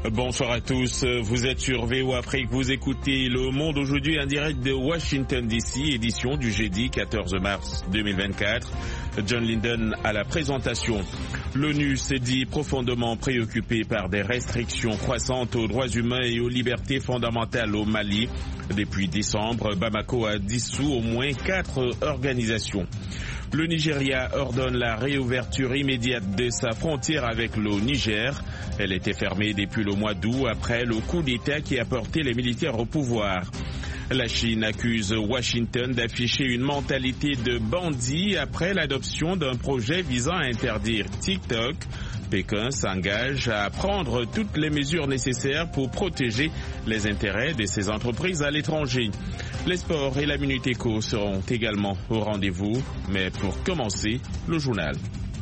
Bonsoir à tous, vous êtes sur VOA Afrique, vous écoutez Le Monde aujourd'hui en direct de Washington DC, édition du jeudi 14 mars 2024. John Linden à la présentation. L'ONU s'est dit profondément préoccupée par des restrictions croissantes aux droits humains et aux libertés fondamentales au Mali. Depuis décembre, Bamako a dissous au moins 4 organisations. Le Nigeria ordonne la réouverture immédiate de sa frontière avec le Niger. Elle était fermée depuis le mois d'août après le coup d'État qui a porté les militaires au pouvoir. La Chine accuse Washington d'afficher une mentalité de bandit après l'adoption d'un projet visant à interdire TikTok. Pékin s'engage à prendre toutes les mesures nécessaires pour protéger les intérêts de ses entreprises à l'étranger. Les sports et la Minute Éco seront également au rendez-vous, mais pour commencer, le journal.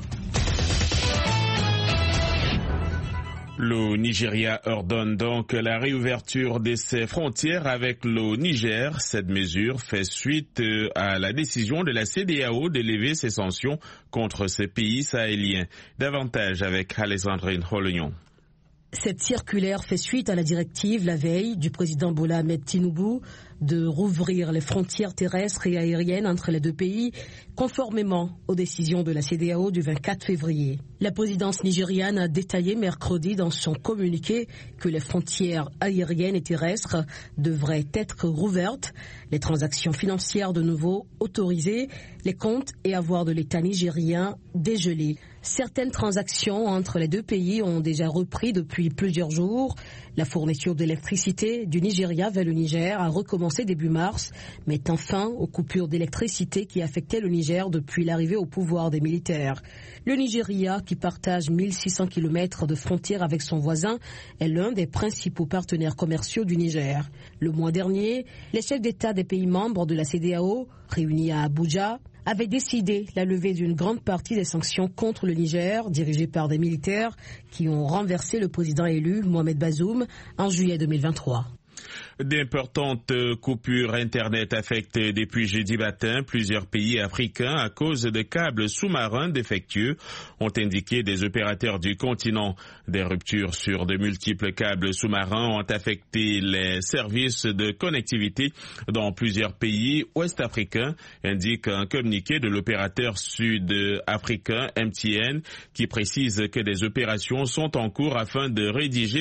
Le Nigeria ordonne donc la réouverture de ses frontières avec le Niger. Cette mesure fait suite à la décision de la CEDEAO de lever ses sanctions contre ce pays sahélien. Davantage avec Alexandrine Holognon. Cette circulaire fait suite à la directive la veille du président Bola Ahmed Tinubu de rouvrir les frontières terrestres et aériennes entre les deux pays, conformément aux décisions de la CEDEAO du 24 février. La présidence nigériane a détaillé mercredi dans son communiqué que les frontières aériennes et terrestres devraient être rouvertes, les transactions financières de nouveau autorisées, les comptes et avoirs de l'État nigérien dégelés. Certaines transactions entre les deux pays ont déjà repris depuis plusieurs jours. La fourniture d'électricité du Nigeria vers le Niger a recommencé début mars, mettant fin aux coupures d'électricité qui affectaient le Niger depuis l'arrivée au pouvoir des militaires. Le Nigeria, qui partage 1600 km de frontières avec son voisin, est l'un des principaux partenaires commerciaux du Niger. Le mois dernier, les chefs d'État des pays membres de la CEDEAO, réunis à Abuja, avait décidé la levée d'une grande partie des sanctions contre le Niger, dirigées par des militaires qui ont renversé le président élu Mohamed Bazoum en juillet 2023. D'importantes coupures Internet affectent depuis jeudi matin plusieurs pays africains à cause de câbles sous-marins défectueux, ont indiqué des opérateurs du continent. Des ruptures sur de multiples câbles sous-marins ont affecté les services de connectivité dans plusieurs pays ouest-africains, indique un communiqué de l'opérateur sud-africain MTN qui précise que des opérations sont en cours afin de rediriger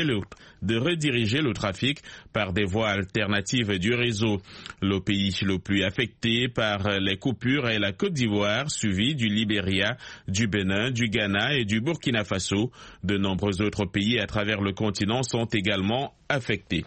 le trafic par des voies alternatives du réseau. Le pays le plus affecté par les coupures est la Côte d'Ivoire, suivi du Libéria, du Bénin, du Ghana et du Burkina Faso. De nombreux autres pays à travers le continent sont également affectés.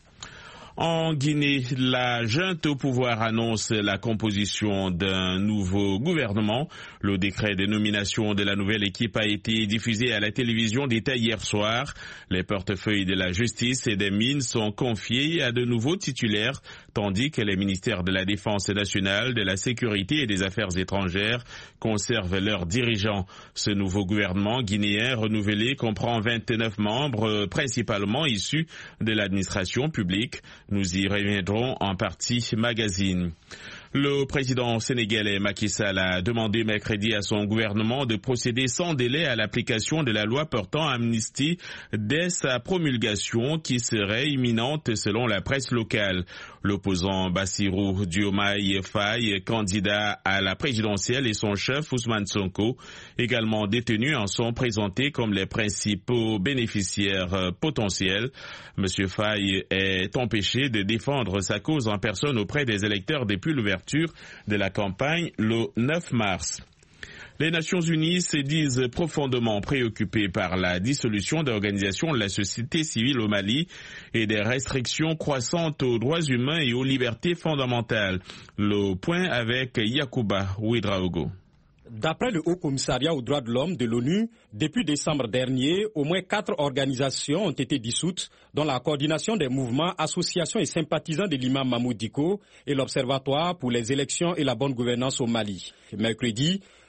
En Guinée, la junte au pouvoir annonce la composition d'un nouveau gouvernement. Le décret de nomination de la nouvelle équipe a été diffusé à la télévision d'État hier soir. Les portefeuilles de la justice et des mines sont confiés à de nouveaux titulaires, tandis que les ministères de la Défense nationale, de la Sécurité et des Affaires étrangères conservent leurs dirigeants. Ce nouveau gouvernement guinéen renouvelé comprend 29 membres, principalement issus de l'administration publique. Nous y reviendrons en partie magazine. Le président sénégalais Macky Sall a demandé mercredi à son gouvernement de procéder sans délai à l'application de la loi portant amnistie dès sa promulgation qui serait imminente selon la presse locale. L'opposant Bassirou Diomaye Faye, candidat à la présidentielle, et son chef Ousmane Sonko, également détenus, en sont présentés comme les principaux bénéficiaires potentiels. Monsieur Faye est empêché de défendre sa cause en personne auprès des électeurs depuis l'ouverture de la campagne le 9 mars. Les Nations Unies se disent profondément préoccupées par la dissolution d'organisations de la société civile au Mali et des restrictions croissantes aux droits humains et aux libertés fondamentales. Le point avec Yacouba Ouedraogo. D'après le Haut Commissariat aux droits de l'homme de l'ONU, depuis décembre dernier, au moins 4 organisations ont été dissoutes, dont la coordination des mouvements, associations et sympathisants de l'imam Mahmoud Dicko et l'Observatoire pour les élections et la bonne gouvernance au Mali. Mercredi,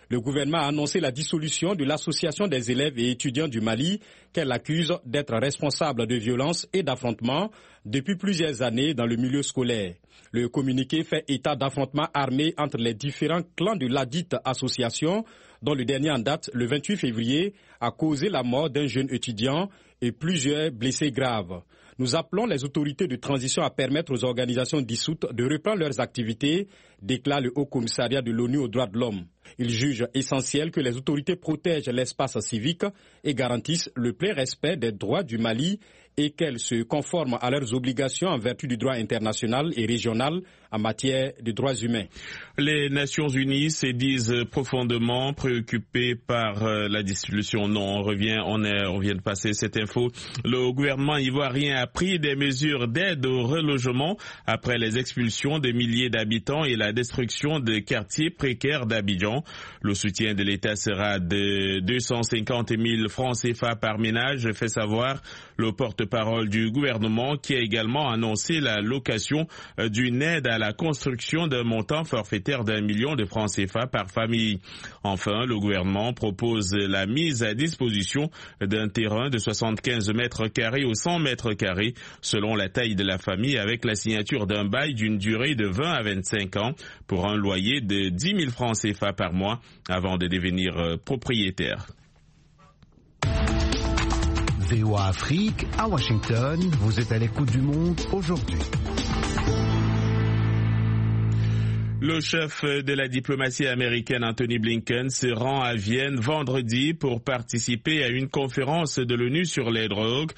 Le gouvernement a annoncé la dissolution de l'association des élèves et étudiants du Mali qu'elle accuse d'être responsable de violences et d'affrontements depuis plusieurs années dans le milieu scolaire. Le communiqué fait état d'affrontements armés entre les différents clans de ladite association, dont le dernier en date, le 28 février, a causé la mort d'un jeune étudiant et plusieurs blessés graves. Nous appelons les autorités de transition à permettre aux organisations dissoutes de reprendre leurs activités, déclare le Haut Commissariat de l'ONU aux droits de l'homme. Il juge essentiel que les autorités protègent l'espace civique et garantissent le plein respect des droits du Mali et qu'elles se conforment à leurs obligations en vertu du droit international et régional en matière de droits humains. Les Nations Unies se disent profondément préoccupées par la dissolution. Non, on vient de passer cette info. Le gouvernement ivoirien a pris des mesures d'aide au relogement après les expulsions de milliers d'habitants et la destruction de quartiers précaires d'Abidjan. Le soutien de l'État sera de 250 000 francs CFA par ménage, fait savoir le porte-parole du gouvernement, qui a également annoncé la location d'une aide à la construction d'un montant forfaitaire d'1 million de francs CFA par famille. Enfin, le gouvernement propose la mise à disposition d'un terrain de 75 mètres carrés ou 100 mètres carrés selon la taille de la famille, avec la signature d'un bail d'une durée de 20 à 25 ans pour un loyer de 10 000 francs CFA par mois avant de devenir propriétaire. VOA Afrique, à Washington, vous êtes à l'écoute du monde aujourd'hui. Le chef de la diplomatie américaine, Anthony Blinken, se rend à Vienne vendredi pour participer à une conférence de l'ONU sur les drogues,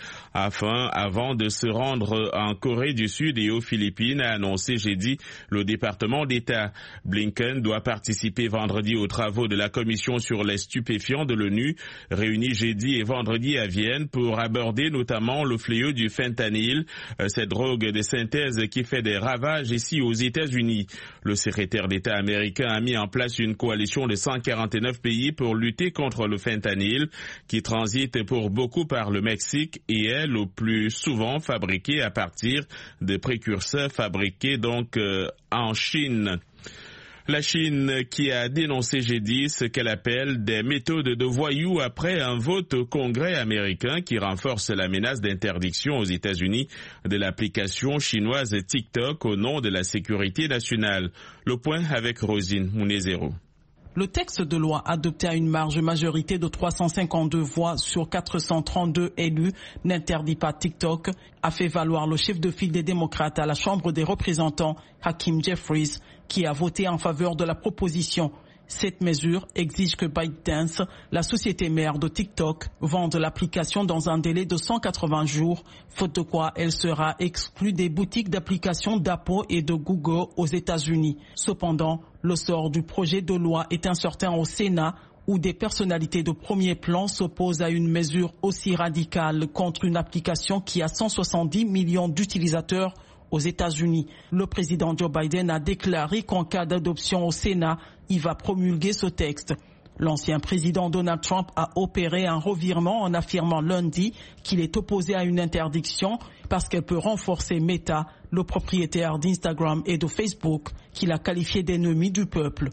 avant de se rendre en Corée du Sud et aux Philippines, a annoncé jeudi le département d'État. Blinken doit participer vendredi aux travaux de la commission sur les stupéfiants de l'ONU, réunie jeudi et vendredi à Vienne pour aborder notamment le fléau du fentanyl, cette drogue de synthèse qui fait des ravages ici aux États-Unis. Le secrétaire d'État américain a mis en place une coalition de 149 pays pour lutter contre le fentanyl, qui transite pour beaucoup par le Mexique et est le plus souvent fabriqué à partir de précurseurs fabriqués en Chine. La Chine qui a dénoncé jeudi ce qu'elle appelle des méthodes de voyous après un vote au Congrès américain qui renforce la menace d'interdiction aux États-Unis de l'application chinoise TikTok au nom de la sécurité nationale. Le point avec Rosine Mounezero. Le texte de loi adopté à une large majorité de 352 voix sur 432 élus n'interdit pas TikTok, a fait valoir le chef de file des démocrates à la Chambre des représentants, Hakeem Jeffries, qui a voté en faveur de la proposition. Cette mesure exige que ByteDance, la société mère de TikTok, vende l'application dans un délai de 180 jours, faute de quoi elle sera exclue des boutiques d'applications d'Apple et de Google aux États-Unis. Cependant, le sort du projet de loi est incertain au Sénat, où des personnalités de premier plan s'opposent à une mesure aussi radicale contre une application qui a 170 millions d'utilisateurs aux États-Unis. Le président Joe Biden a déclaré qu'en cas d'adoption au Sénat, il va promulguer ce texte. L'ancien président Donald Trump a opéré un revirement en affirmant lundi qu'il est opposé à une interdiction parce qu'elle peut renforcer Meta, le propriétaire d'Instagram et de Facebook, qu'il a qualifié d'ennemi du peuple.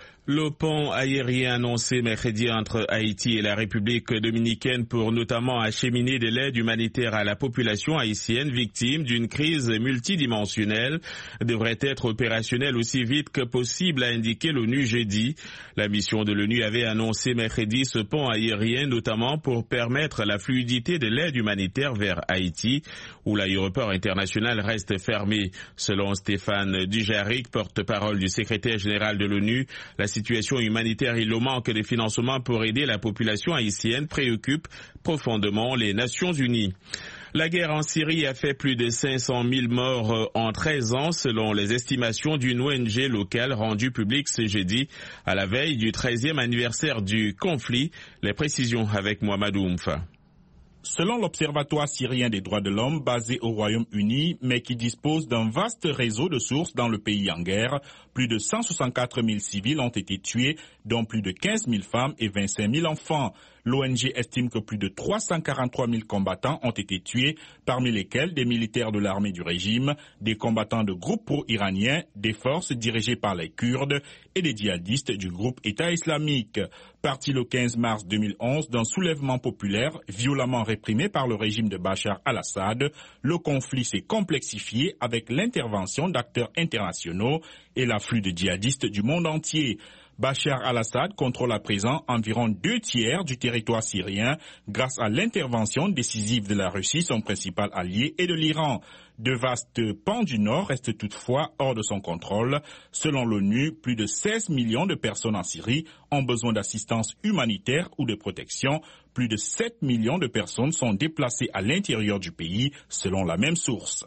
Le pont aérien annoncé mercredi entre Haïti et la République dominicaine pour notamment acheminer de l'aide humanitaire à la population haïtienne victime d'une crise multidimensionnelle devrait être opérationnel aussi vite que possible, a indiqué l'ONU jeudi. La mission de l'ONU avait annoncé mercredi ce pont aérien notamment pour permettre la fluidité de l'aide humanitaire vers Haïti, où l'aéroport international reste fermé. Selon Stéphane Dujarric, porte-parole du secrétaire général de l'ONU, la situation humanitaire et le manque de financement pour aider la population haïtienne préoccupent profondément les Nations Unies. La guerre en Syrie a fait plus de 500 000 morts en 13 ans, selon les estimations d'une ONG locale rendue publique ce jeudi, à la veille du 13e anniversaire du conflit. Les précisions avec Mohamedou Oumfa. Selon l'Observatoire syrien des droits de l'homme, basé au Royaume-Uni, mais qui dispose d'un vaste réseau de sources dans le pays en guerre, Plus de 164 000 civils ont été tués, dont plus de 15 000 femmes et 25 000 enfants. L'ONG estime que plus de 343 000 combattants ont été tués, parmi lesquels des militaires de l'armée du régime, des combattants de groupes pro-iraniens, des forces dirigées par les Kurdes et des djihadistes du groupe État islamique. Parti le 15 mars 2011 d'un soulèvement populaire violemment réprimé par le régime de Bachar al-Assad, le conflit s'est complexifié avec l'intervention d'acteurs internationaux et l'afflux de djihadistes du monde entier. Bachar al-Assad contrôle à présent environ 2/3 du territoire syrien grâce à l'intervention décisive de la Russie, son principal allié, et de l'Iran. De vastes pans du Nord restent toutefois hors de son contrôle. Selon l'ONU, plus de 16 millions de personnes en Syrie ont besoin d'assistance humanitaire ou de protection. Plus de 7 millions de personnes sont déplacées à l'intérieur du pays, selon la même source.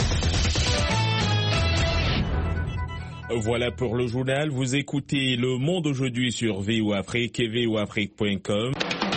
Voilà pour le journal. Vous écoutez Le Monde aujourd'hui sur VOA Afrique et voafrique.com.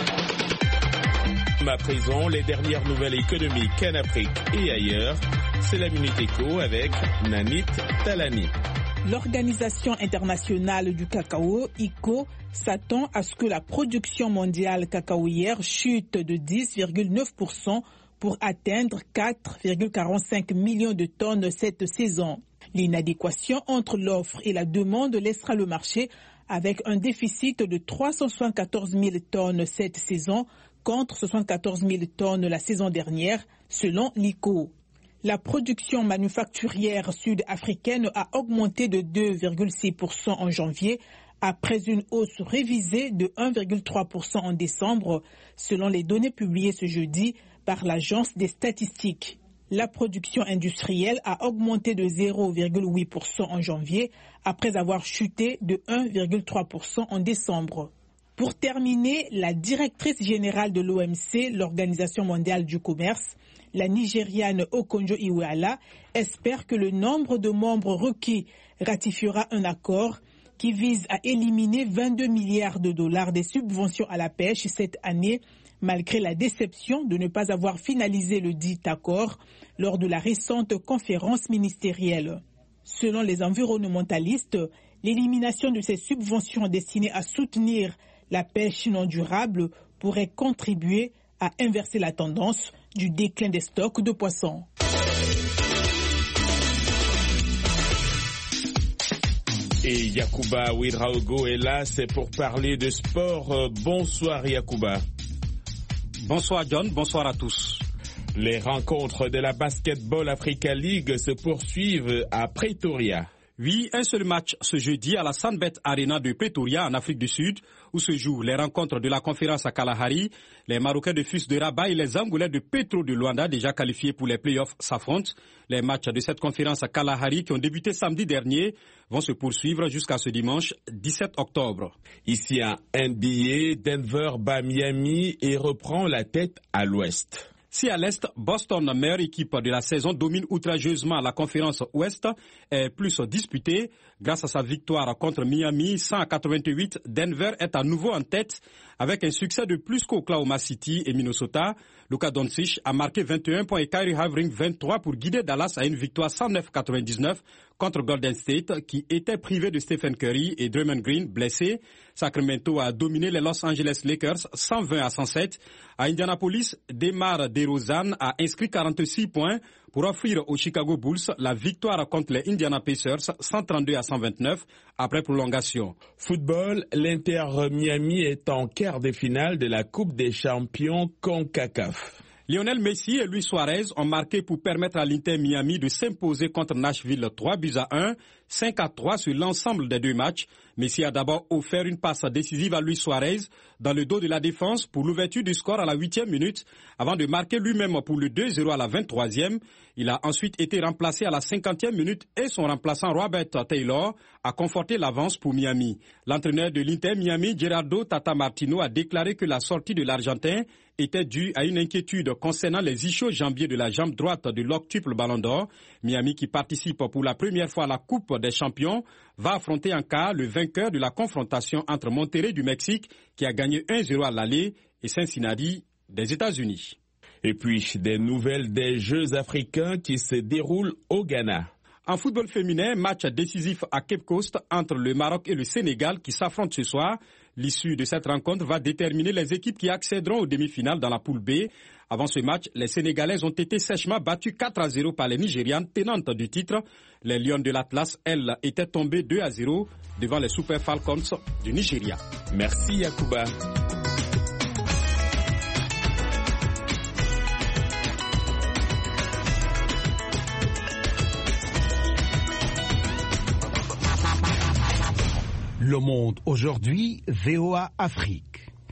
À présent, les dernières nouvelles économiques en Afrique et ailleurs. C'est la Minute Éco avec Nanit Talani. L'Organisation internationale du cacao, ICO, s'attend à ce que la production mondiale cacaoyère chute de 10,9% pour atteindre 4,45 millions de tonnes cette saison. L'inadéquation entre l'offre et la demande laissera le marché avec un déficit de 374 000 tonnes cette saison contre 74 000 tonnes la saison dernière, selon l'ICO. La production manufacturière sud-africaine a augmenté de 2,6% en janvier après une hausse révisée de 1,3% en décembre, selon les données publiées ce jeudi par l'Agence des statistiques. La production industrielle a augmenté de 0,8% en janvier après avoir chuté de 1,3% en décembre. Pour terminer, la directrice générale de l'OMC, l'Organisation mondiale du commerce, la Nigériane Okonjo-Iweala, espère que le nombre de membres requis ratifiera un accord qui vise à éliminer 22 milliards de dollars des subventions à la pêche cette année, malgré la déception de ne pas avoir finalisé le dit accord lors de la récente conférence ministérielle. Selon les environnementalistes, l'élimination de ces subventions destinées à soutenir la pêche non durable pourrait contribuer à inverser la tendance du déclin des stocks de poissons. Et Yacouba Ouedraogo est là, c'est pour parler de sport. Bonsoir Yacouba. Bonsoir John, bonsoir à tous. Les rencontres de la Basketball Africa League se poursuivent à Pretoria. Oui, un seul match ce jeudi à la Sandbet Arena de Pretoria en Afrique du Sud, où se jouent les rencontres de la conférence à Kalahari. Les Marocains de FUS de Rabat et les Angolais de Petro de Luanda, déjà qualifiés pour les playoffs, s'affrontent. Les matchs de cette conférence à Kalahari, qui ont débuté samedi dernier, vont se poursuivre jusqu'à ce dimanche 17 octobre. Ici à NBA, Denver bat Miami et reprend la tête à l'ouest. Si à l'Est, Boston, meilleure équipe de la saison, domine outrageusement la conférence Ouest, est plus disputée. Grâce à sa victoire contre Miami, 100-88, Denver est à nouveau en tête avec un succès de plus qu'Oklahoma City et Minnesota. Luka Doncic a marqué 21 points et Kyrie Irving 23 pour guider Dallas à une victoire 109-99 contre Golden State, qui était privé de Stephen Curry et Draymond Green blessés. Sacramento a dominé les Los Angeles Lakers 120-107. À Indianapolis, DeMar DeRozan a inscrit 46 points pour offrir aux Chicago Bulls la victoire contre les Indiana Pacers 132-129 après prolongation. Football, l'Inter Miami est en quart de finale de la Coupe des champions CONCACAF. Lionel Messi et Luis Suarez ont marqué pour permettre à l'Inter Miami de s'imposer contre Nashville 3-1, 5-3 sur l'ensemble des deux matchs. Messi a d'abord offert une passe décisive à Luis Suarez dans le dos de la défense pour l'ouverture du score à la 8e minute avant de marquer lui-même pour le 2-0 à la 23e. Il a ensuite été remplacé à la 50e minute et son remplaçant Robert Taylor a conforté l'avance pour Miami. L'entraîneur de l'Inter Miami, Gerardo Tata Martino, a déclaré que la sortie de l'Argentin était due à une inquiétude concernant les ischio-jambiers de la jambe droite de l'octuple Ballon d'Or. Miami, qui participe pour la première fois à la Coupe des Champions, va affronter en quart le vainqueur de la confrontation entre Monterrey du Mexique, qui a gagné 1-0 à l'aller, et Cincinnati des États-Unis. Et puis, des nouvelles des Jeux africains qui se déroulent au Ghana. En football féminin, match décisif à Cape Coast entre le Maroc et le Sénégal qui s'affrontent ce soir. L'issue de cette rencontre va déterminer les équipes qui accéderont aux demi-finales dans la poule B. Avant ce match, les Sénégalaises ont été sèchement battues 4-0 par les Nigérianes tenantes du titre. Les Lions de l'Atlas, elles, étaient tombées 2-0 devant les Super Falcons du Nigeria. Merci Yacouba. Le Monde aujourd'hui, VOA Afrique.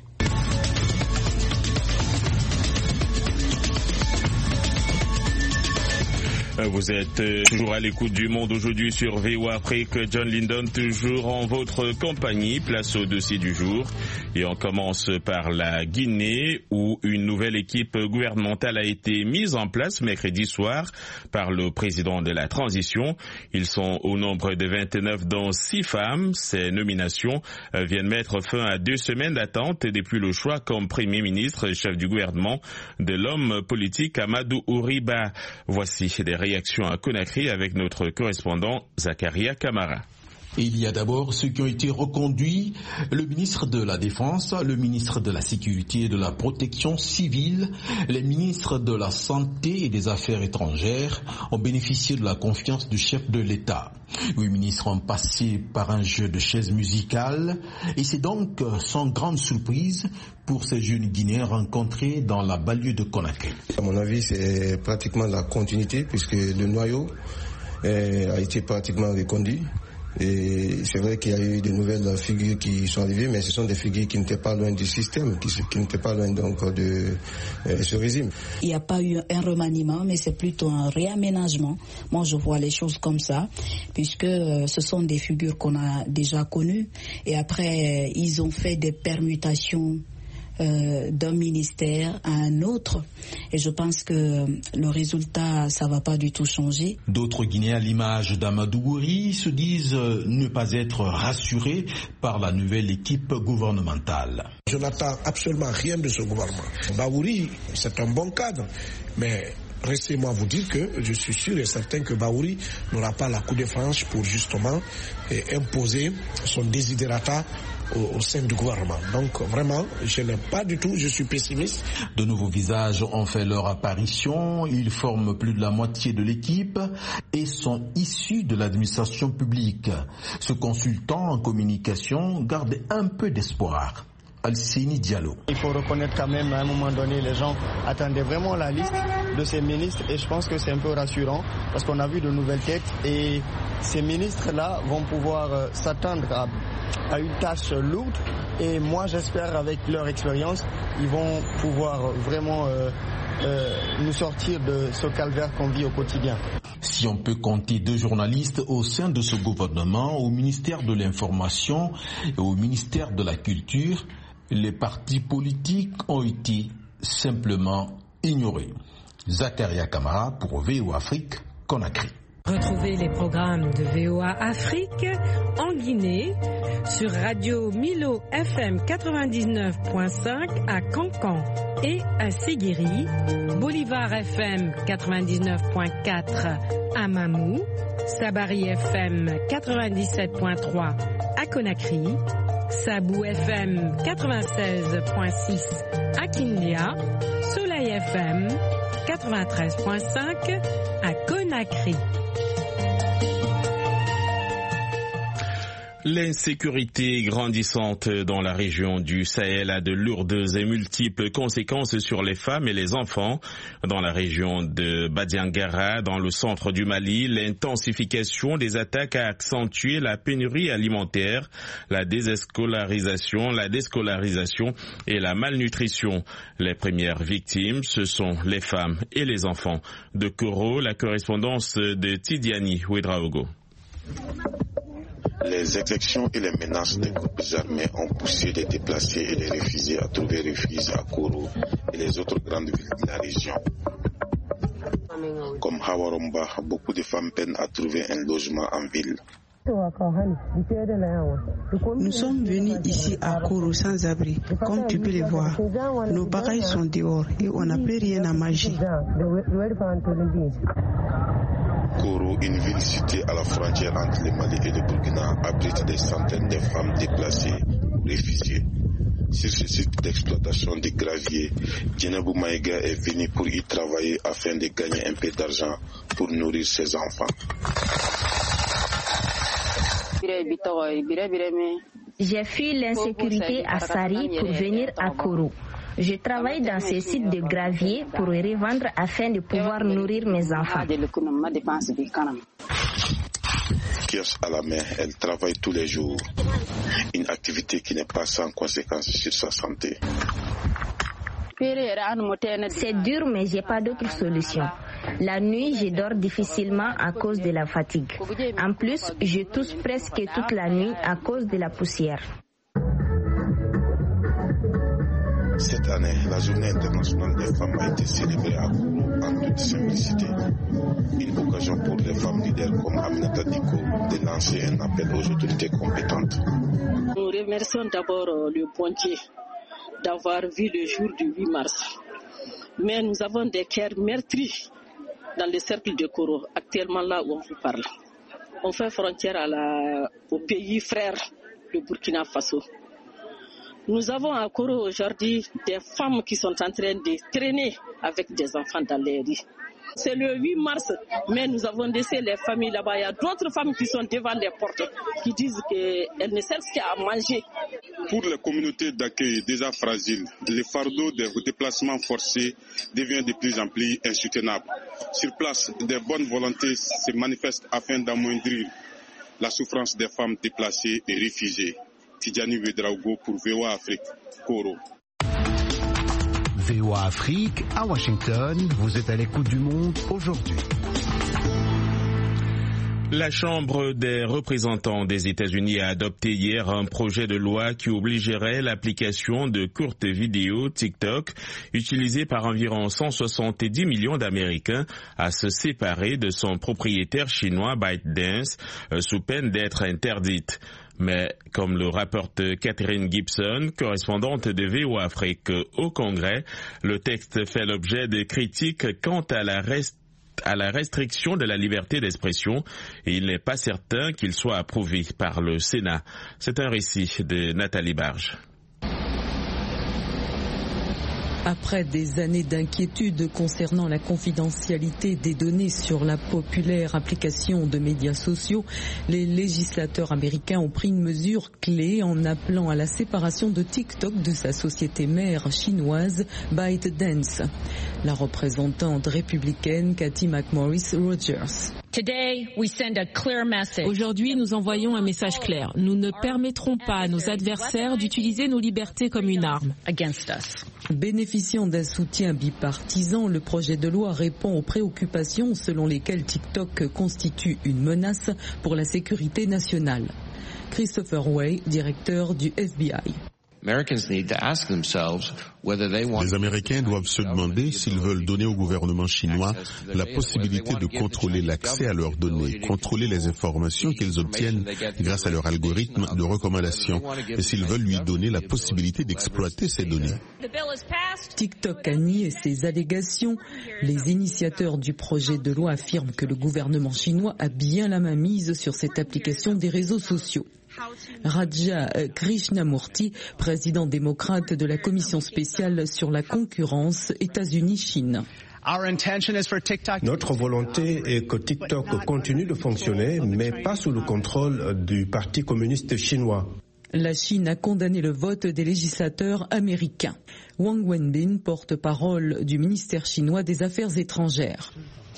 Vous êtes toujours à l'écoute du Monde aujourd'hui sur VOA Afrique. John Lindon toujours en votre compagnie. Place au dossier du jour. Et on commence par la Guinée où une nouvelle équipe gouvernementale a été mise en place mercredi soir par le président de la transition. Ils sont au nombre de 29 dont 6 femmes. Ces nominations viennent mettre fin à 2 semaines d'attente depuis le choix comme premier ministre, chef du gouvernement de l'homme politique Amadou Ouriba. Voici des réaction à Conakry avec notre correspondant Zakaria Kamara. Il y a d'abord ceux qui ont été reconduits, le ministre de la Défense, le ministre de la Sécurité et de la Protection civile, les ministres de la Santé et des Affaires étrangères ont bénéficié de la confiance du chef de l'État. 8 ministres ont passé par un jeu de chaises musicales et c'est donc sans grande surprise pour ces jeunes Guinéens rencontrés dans la banlieue de Conakry. À mon avis, c'est pratiquement la continuité puisque le noyau a été pratiquement reconduit. Et c'est vrai qu'il y a eu de nouvelles figures qui sont arrivées, mais ce sont des figures qui n'étaient pas loin du système, qui n'étaient pas loin donc de ce régime. Il n'y a pas eu un remaniement, mais c'est plutôt un réaménagement. Moi, je vois les choses comme ça, puisque ce sont des figures qu'on a déjà connues. Et après, ils ont fait des permutations d'un ministère à un autre et je pense que le résultat ça va pas du tout changer. D'autres Guinéens à l'image d'Amadou Ouri se disent ne pas être rassurés par la nouvelle équipe gouvernementale. Je n'attends absolument rien de ce gouvernement. Baouri, c'est un bon cadre, mais restez-moi vous dire que je suis sûr et certain que Baouri n'aura pas la coup de franche pour justement imposer son desiderata au sein du gouvernement. Donc vraiment, je n'aime pas du tout, je suis pessimiste. De nouveaux visages ont fait leur apparition, ils forment plus de la moitié de l'équipe et sont issus de l'administration publique. Ce consultant en communication garde un peu d'espoir. Alcini Diallo. Il faut reconnaître quand même à un moment donné, les gens attendaient vraiment la liste de ces ministres et je pense que c'est un peu rassurant parce qu'on a vu de nouvelles têtes et ces ministres-là vont pouvoir s'attendre à une tâche lourde et moi j'espère avec leur expérience, ils vont pouvoir vraiment nous sortir de ce calvaire qu'on vit au quotidien. Si on peut compter 2 journalistes au sein de ce gouvernement, au ministère de l'Information et au ministère de la Culture, les partis politiques ont été simplement ignorés. Zakaria Kamara pour VOA Afrique, Conakry. Retrouvez les programmes de VOA Afrique en Guinée sur Radio Milo FM 99.5 à Cancan et à Séguéri, Bolivar FM 99.4 à Mamou, Sabari FM 97.3 à Conakry, Sabou FM 96.6 à Kindia, Soleil FM 93.5 à Conakry. L'insécurité grandissante dans la région du Sahel a de lourdes et multiples conséquences sur les femmes et les enfants. Dans la région de Badiangara, dans le centre du Mali, l'intensification des attaques a accentué la pénurie alimentaire, la déscolarisation et la malnutrition. Les premières victimes, ce sont les femmes et les enfants. De Koro, la correspondance de Tidiani Ouedraogo. Les exactions et les menaces des groupes armés ont poussé les déplacés et les réfugiés à trouver refuge à Koro et les autres grandes villes de la région. Comme Hawaromba, beaucoup de femmes peinent à trouver un logement en ville. Nous sommes venus ici à Koro sans abri. Comme tu peux le voir, nos bagages sont dehors et on n'a plus rien à manger. Koro, une ville située à la frontière entre le Mali et le Burkina, abrite des centaines de femmes déplacées, réfugiées. Sur ce site d'exploitation de gravier, Djenabou Maïga est venu pour y travailler afin de gagner un peu d'argent pour nourrir ses enfants. J'ai fui l'insécurité à Sari pour venir à Koro. Je travaille dans ces sites de gravier pour les revendre afin de pouvoir nourrir mes enfants. Kiosque à la main, elle travaille tous les jours. Une activité qui n'est pas sans conséquences sur sa santé. C'est dur, mais j'ai pas d'autre solution. La nuit, je dors difficilement à cause de la fatigue. En plus, je tousse presque toute la nuit à cause de la poussière. Cette année, la journée internationale des femmes a été célébrée à Kourou en toute simplicité. Une occasion pour les femmes leaders comme Aminata Diko de lancer un appel aux autorités compétentes. Nous remercions d'abord le bon Dieu d'avoir vu le jour du 8 mars. Mais nous avons des cœurs meurtris dans le cercle de Koro, actuellement là où on vous parle. On fait frontière au pays frère, le Burkina Faso. Nous avons à Koro aujourd'hui des femmes qui sont en train de traîner avec des enfants dans les rues. C'est le 8 mars, mais nous avons laissé les familles là-bas. Il y a d'autres femmes qui sont devant les portes, qui disent qu'elles ne servent qu'à manger. Pour les communautés d'accueil déjà fragiles, le fardeau des déplacements forcés devient de plus en plus insoutenable. Sur place, des bonnes volontés se manifestent afin d'amoindrir la souffrance des femmes déplacées et réfugiées. Tidjani Ouedraogo pour VOA Afrique, Koro. VOA Afrique, à Washington, vous êtes à l'écoute du monde aujourd'hui. La Chambre des représentants des États-Unis a adopté hier un projet de loi qui obligerait l'application de courtes vidéos TikTok utilisée par environ 170 millions d'Américains à se séparer de son propriétaire chinois ByteDance sous peine d'être interdite. Mais comme le rapporte Catherine Gibson, correspondante de VOA Afrique au Congrès, le texte fait l'objet de critiques quant à la restriction de la liberté d'expression et il n'est pas certain qu'il soit approuvé par le Sénat. C'est un récit de Nathalie Barge. Après des années d'inquiétude concernant la confidentialité des données sur la populaire application de médias sociaux, les législateurs américains ont pris une mesure clé en appelant à la séparation de TikTok de sa société mère chinoise ByteDance. La représentante républicaine Cathy McMorris Rogers. Aujourd'hui, nous envoyons un message clair. Nous ne permettrons pas à nos adversaires d'utiliser nos libertés comme une arme. Bénéficiant d'un soutien bipartisan, le projet de loi répond aux préoccupations selon lesquelles TikTok constitue une menace pour la sécurité nationale. Christopher Wray, directeur du FBI. Les Américains doivent se demander s'ils veulent donner au gouvernement chinois la possibilité de contrôler l'accès à leurs données, contrôler les informations qu'ils obtiennent grâce à leur algorithme de recommandation, et s'ils veulent lui donner la possibilité d'exploiter ces données. TikTok a nié ces allégations. Les initiateurs du projet de loi affirment que le gouvernement chinois a bien la main mise sur cette application des réseaux sociaux. Raja Krishnamurti, président démocrate de la commission spéciale sur la concurrence États-Unis-Chine. Notre volonté est que TikTok continue de fonctionner, mais pas sous le contrôle du Parti communiste chinois. La Chine a condamné le vote des législateurs américains. Wang Wenbin, porte-parole du ministère chinois des Affaires étrangères.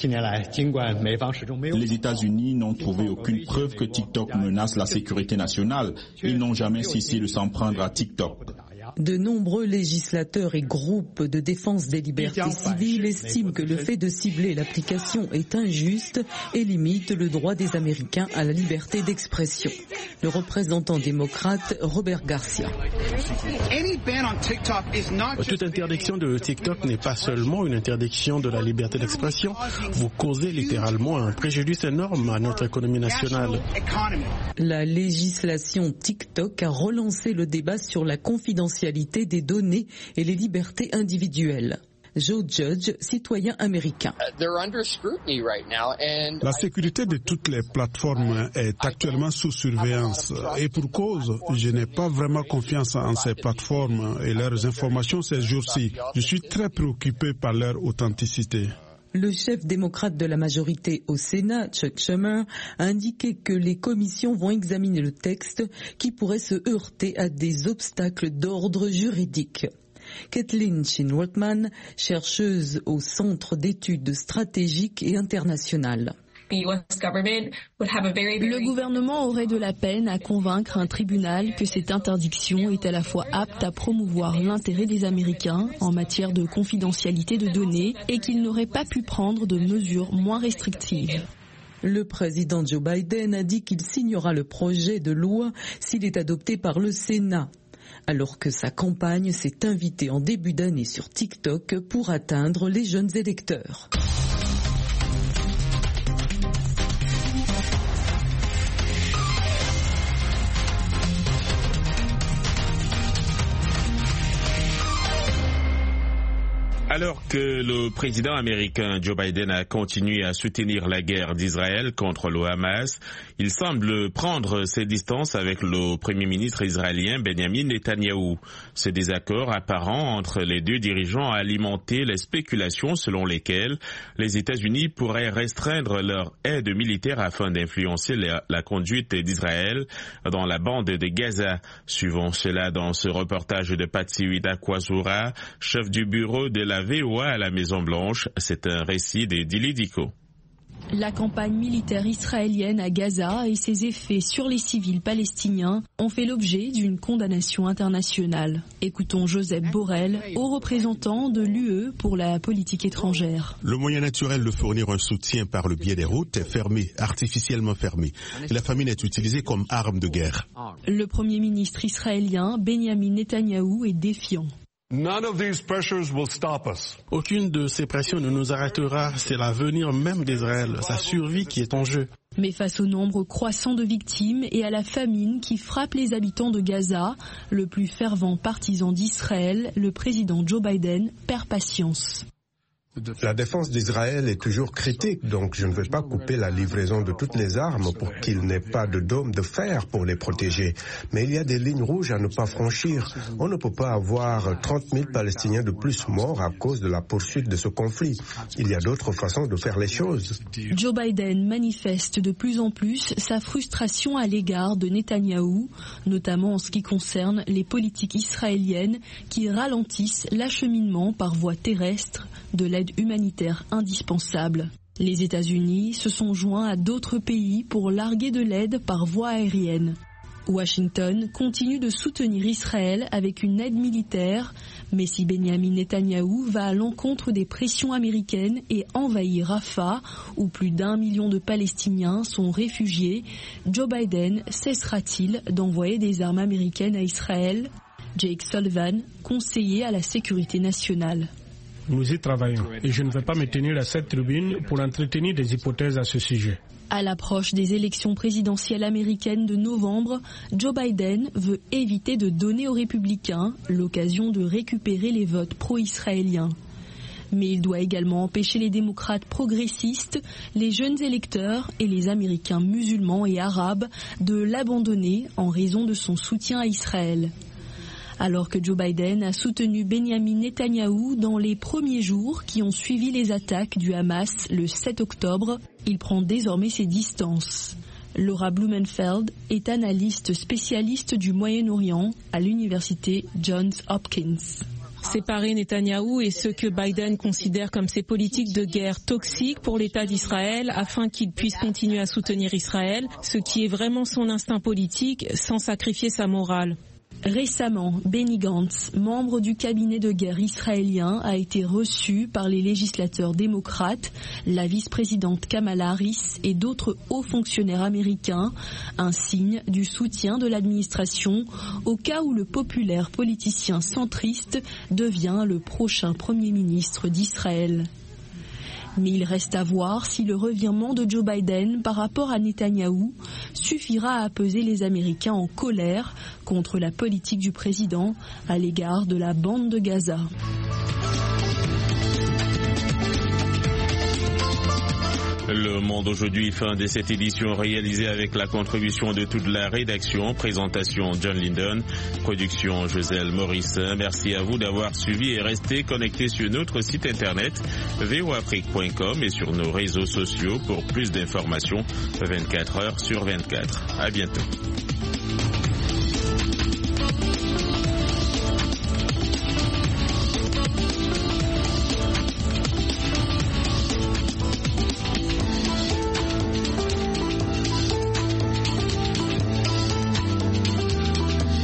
Les États-Unis n'ont trouvé aucune preuve que TikTok menace la sécurité nationale. Ils n'ont jamais cessé de s'en prendre à TikTok. De nombreux législateurs et groupes de défense des libertés civiles estiment que le fait de cibler l'application est injuste et limite le droit des Américains à la liberté d'expression. Le représentant démocrate Robert Garcia. Toute interdiction de TikTok n'est pas seulement une interdiction de la liberté d'expression. Vous causez littéralement un préjudice énorme à notre économie nationale. La législation TikTok a relancé le débat sur la confidentialité des données et les libertés individuelles. Joe Judge, citoyen américain. La sécurité de toutes les plateformes est actuellement sous surveillance. Et pour cause, je n'ai pas vraiment confiance en ces plateformes et leurs informations ces jours-ci. Je suis très préoccupé par leur authenticité. Le chef démocrate de la majorité au Sénat, Chuck Schumer, a indiqué que les commissions vont examiner le texte qui pourrait se heurter à des obstacles d'ordre juridique. Kathleen Shin-Wortman, chercheuse au Centre d'études stratégiques et internationales. Le gouvernement aurait de la peine à convaincre un tribunal que cette interdiction est à la fois apte à promouvoir l'intérêt des Américains en matière de confidentialité de données et qu'il n'aurait pas pu prendre de mesures moins restrictives. Le président Joe Biden a dit qu'il signera le projet de loi s'il est adopté par le Sénat, alors que sa campagne s'est invitée en début d'année sur TikTok pour atteindre les jeunes électeurs. Alors que le président américain Joe Biden a continué à soutenir la guerre d'Israël contre le Hamas, il semble prendre ses distances avec le premier ministre israélien Benjamin Netanyahou. Ce désaccord apparent entre les deux dirigeants a alimenté les spéculations selon lesquelles les États-Unis pourraient restreindre leur aide militaire afin d'influencer la conduite d'Israël dans la bande de Gaza. Suivons cela dans ce reportage de Patsy Widakwazura, chef du bureau de la VOA à la Maison-Blanche. C'est un récit de Dili Diko. La campagne militaire israélienne à Gaza et ses effets sur les civils palestiniens ont fait l'objet d'une condamnation internationale. Écoutons Joseph Borrell, haut représentant de l'UE pour la politique étrangère. Le moyen naturel de fournir un soutien par le biais des routes est fermé, artificiellement fermé. Et la famine est utilisée comme arme de guerre. Le premier ministre israélien Benjamin Netanyahou est défiant. Aucune de ces pressions ne nous arrêtera, c'est l'avenir même d'Israël, sa survie qui est en jeu. Mais face au nombre croissant de victimes et à la famine qui frappe les habitants de Gaza, le plus fervent partisan d'Israël, le président Joe Biden, perd patience. La défense d'Israël est toujours critique, donc je ne veux pas couper la livraison de toutes les armes pour qu'il n'ait pas de dôme de fer pour les protéger. Mais il y a des lignes rouges à ne pas franchir. On ne peut pas avoir 30 000 Palestiniens de plus morts à cause de la poursuite de ce conflit. Il y a d'autres façons de faire les choses. Joe Biden manifeste de plus en plus sa frustration à l'égard de Netanyahou, notamment en ce qui concerne les politiques israéliennes qui ralentissent l'acheminement par voie terrestre de l'aide humanitaire indispensable. Les États-Unis se sont joints à d'autres pays pour larguer de l'aide par voie aérienne. Washington continue de soutenir Israël avec une aide militaire, mais si Benjamin Netanyahou va à l'encontre des pressions américaines et envahit Rafah, où plus d'1 million de Palestiniens sont réfugiés, Joe Biden cessera-t-il d'envoyer des armes américaines à Israël ? Jake Sullivan, conseiller à la sécurité nationale. Nous y travaillons et je ne vais pas me tenir à cette tribune pour entretenir des hypothèses à ce sujet. À l'approche des élections présidentielles américaines de novembre, Joe Biden veut éviter de donner aux républicains l'occasion de récupérer les votes pro-israéliens. Mais il doit également empêcher les démocrates progressistes, les jeunes électeurs et les Américains musulmans et arabes de l'abandonner en raison de son soutien à Israël. Alors que Joe Biden a soutenu Benjamin Netanyahou dans les premiers jours qui ont suivi les attaques du Hamas le 7 octobre, il prend désormais ses distances. Laura Blumenfeld est analyste spécialiste du Moyen-Orient à l'université Johns Hopkins. Séparer Netanyahou et ce que Biden considère comme ses politiques de guerre toxiques pour l'État d'Israël afin qu'il puisse continuer à soutenir Israël, ce qui est vraiment son instinct politique sans sacrifier sa morale. Récemment, Benny Gantz, membre du cabinet de guerre israélien, a été reçu par les législateurs démocrates, la vice-présidente Kamala Harris et d'autres hauts fonctionnaires américains, un signe du soutien de l'administration au cas où le populaire politicien centriste devient le prochain Premier ministre d'Israël. Mais il reste à voir si le revirement de Joe Biden par rapport à Netanyahou suffira à apaiser les Américains en colère contre la politique du président à l'égard de la bande de Gaza. Le Monde aujourd'hui, fin de cette édition réalisée avec la contribution de toute la rédaction. Présentation John Linden, production Joselle Maurice. Merci à vous d'avoir suivi et resté connectés sur notre site internet voafrique.com et sur nos réseaux sociaux pour plus d'informations 24 heures sur 24. À bientôt.